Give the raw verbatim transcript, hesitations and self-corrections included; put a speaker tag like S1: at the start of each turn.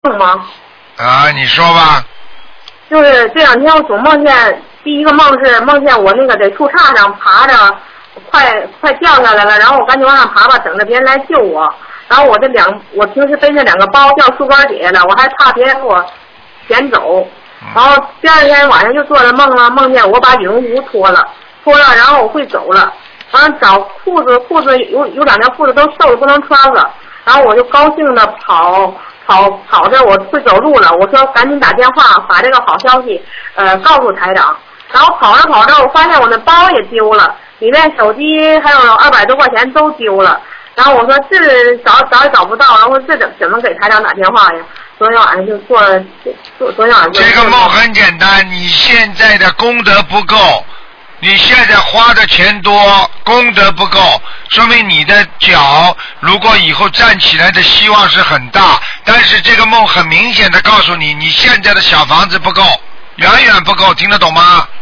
S1: 梦吗？
S2: 啊，你说吧。
S1: 就是这两天我总梦见，第一个梦是梦见我那个在树杈上爬着，快快掉下来了，然后我赶紧往上爬吧，等着别人来救我。然后我这两，我平时背着两个包掉树干底下了，我还怕别人给我捡走。然后第二天晚上就做了梦了，梦见我把羽绒服脱了，脱了，然后我会走了，完了找裤子，裤子有有两条裤子都瘦的不能穿了，然后我就高兴的跑跑跑着，我会走路了，我说赶紧打电话把这个好消息呃告诉台长。然后跑着跑着，我发现我的包也丢了，里面手机还有二百多块钱都丢了。然后我说这找找也找不到，然后这怎怎么给台长打电话呀？昨天晚上就做了，昨昨天晚上
S2: 这个梦很简单，你现在的功德不够，你现在花的钱多，功德不够，说明你的脚如果以后站起来的希望是很大，但是这个梦很明显的告诉你，你现在的小房子不够，远远不够，听得懂吗？